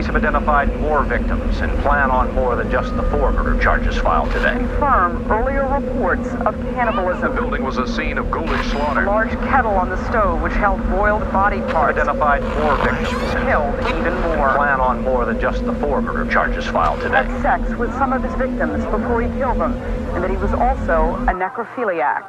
have identified more victims and plan on more than just the 4 murder charges filed today. Confirm earlier reports of cannibalism. The building was a scene of ghoulish slaughter. A large kettle on the stove which held boiled body parts. Identified more victims and killed even more. Plan on more than just the 4 murder charges filed today. Had sex with some of his victims before he killed them, and that he was also a necrophiliac.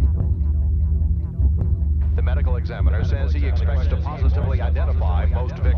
The medical examiner says he expects to positively identify most victims.